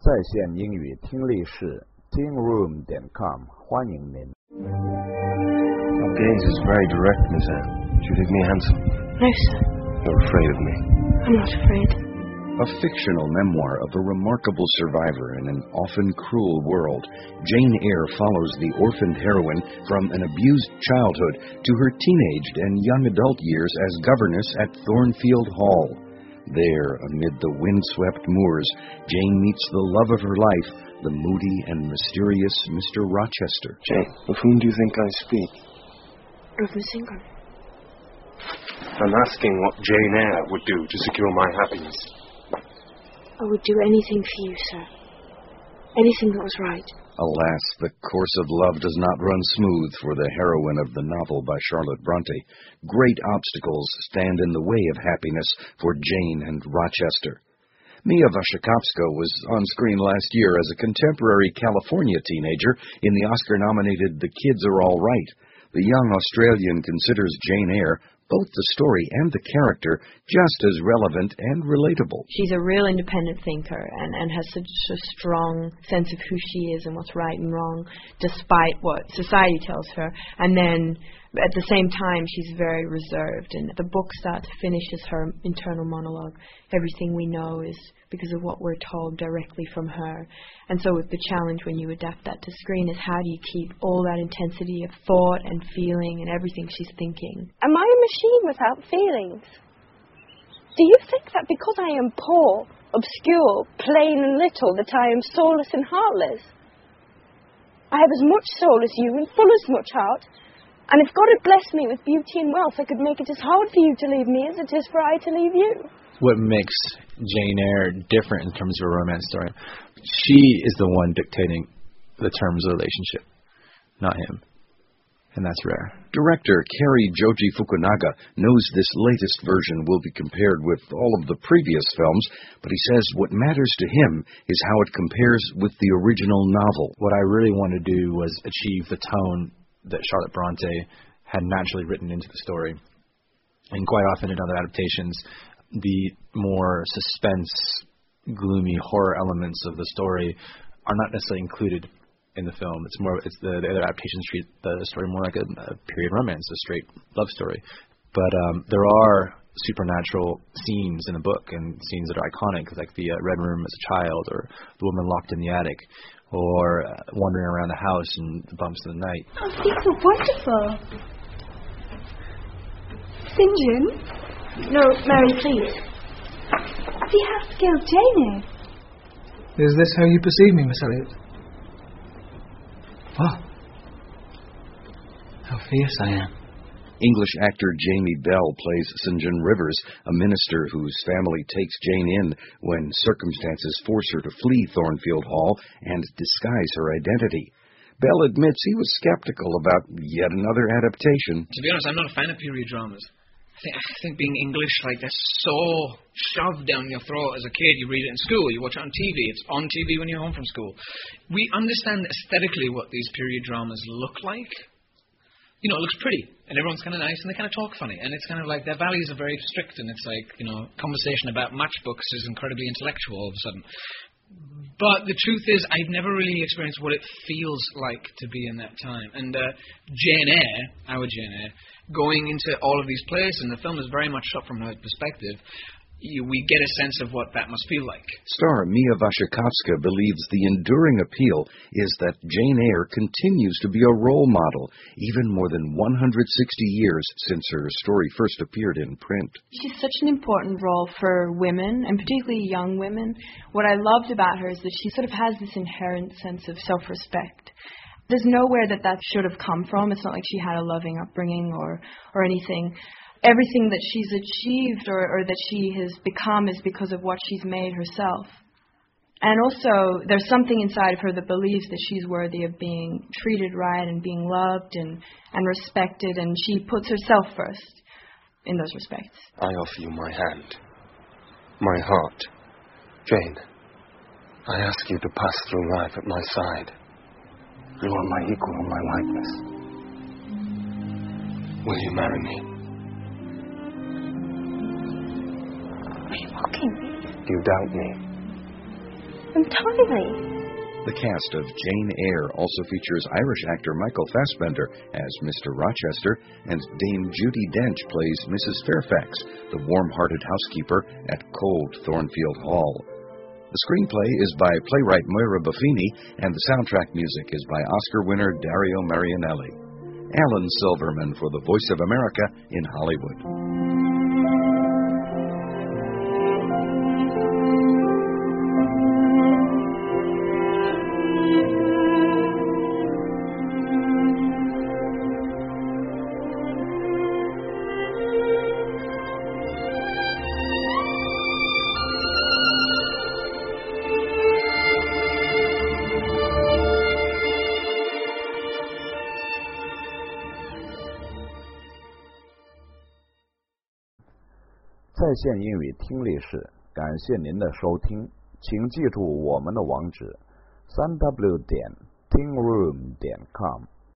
在线英语听力室 tingroom.com 欢迎您。 Your gaze is very direct, Miss Anne. Do you think me handsome? No, sir. You're afraid of me. I'm not afraid. A fictional memoir of a remarkable survivor in an often cruel world, Jane Eyre follows the orphaned heroine from an abused childhood to her teenaged and young adult years as governess at Thornfield Hall. There, amid the windswept moors, Jane meets the love of her life, the moody and mysterious Mr. Rochester. Jane, of whom do you think I speak? Of Miss Ingram. I'm asking what Jane Eyre would do to secure my happiness. I would do anything for you, sir. Anything that was right. Alas, the course of love does not run smooth for the heroine of the novel by Charlotte Bronte. Great obstacles stand in the way of happiness for Jane and Rochester. Mia Wasikowska was on screen last year as a contemporary California teenager in the Oscar-nominated The Kids Are All Right. The young Australian considers Jane Eyre, both the story and the character, just as relevant and relatable. She's a real independent thinker and has such a strong sense of who she is and what's right and wrong, despite what society tells her. And then, at the same time, she's very reserved. And the book start to finish is her internal monologue. Everything we know is because of what we're told directly from her. And so the challenge when you adapt that to screen is how do you keep all that intensity of thought and feeling and everything she's thinking. Am I a machine without feelings? Do you think that because I am poor, obscure, plain and little, that I am soulless and heartless? I have as much soul as you and full as much heart. And if God had blessed me with beauty and wealth, I could make it as hard for you to leave me as it is for I to leave you. What makes Jane Eyre different in terms of a romance story? She is the one dictating the terms of the relationship, not him. And that's rare. Director Cary Joji Fukunaga knows this latest version will be compared with all of the previous films, but he says what matters to him is how it compares with the original novel. What I really wanted to do was achieve the tone that Charlotte Bronte had naturally written into the story. And quite often in other adaptations, the more suspense, gloomy horror elements of the story are not necessarily included in the film. It's the other adaptations treat the story more like a period romance, a straight love story. But there are supernatural scenes in the book, and scenes that are iconic, like the Red Room as a child, or the woman locked in the attic, or wandering around the house in the bumps of the night. Oh, these are wonderful. St. John? No, Mary, please. See how skilled Jane is. Is this how you perceive me, Miss Elliot? Oh, how fierce I am. English actor Jamie Bell plays St. John Rivers, a minister whose family takes Jane in when circumstances force her to flee Thornfield Hall and disguise her identity. Bell admits he was skeptical about yet another adaptation. To be honest, I'm not a fan of period dramas. I think being English, that's so shoved down your throat as a kid. You read it in school, you watch it on TV, it's on TV when you're home from school. We understand aesthetically what these period dramas look like. It looks pretty, and everyone's kind of nice, and they kind of talk funny, and it's kind of like their values are very strict, and it's like, conversation about matchbooks is incredibly intellectual all of a sudden. But the truth is, I've never really experienced what it feels like to be in that time. And Jane Eyre, our Jane Eyre, going into all of these places, and the film is very much shot from her perspective, we get a sense of what that must feel like. Star Mia Wasikowska believes the enduring appeal is that Jane Eyre continues to be a role model, even more than 160 years since her story first appeared in print. She's such an important role for women, and particularly young women. What I loved about her is that she sort of has this inherent sense of self-respect. There's nowhere that should have come from. It's not like she had a loving upbringing or anything. Everything that she's achieved or that she has become is because of what she's made herself. And also, there's something inside of her that believes that she's worthy of being treated right and being loved and respected, and she puts herself first in those respects. I offer you my hand, my heart. Jane, I ask you to pass through life at my side. You are my equal and my likeness. Will you marry me? Are you mocking me? You doubt me. entirely. The cast of Jane Eyre also features Irish actor Michael Fassbender as Mr. Rochester, and Dame Judi Dench plays Mrs. Fairfax, the warm-hearted housekeeper at cold Thornfield Hall. The screenplay is by playwright Moira Buffini, and the soundtrack music is by Oscar winner Dario Marianelli. Alan Silverman for the Voice of America in Hollywood. 在线英语听力室，感谢您的收听，请记住我们的网址：3w.tingroom.com。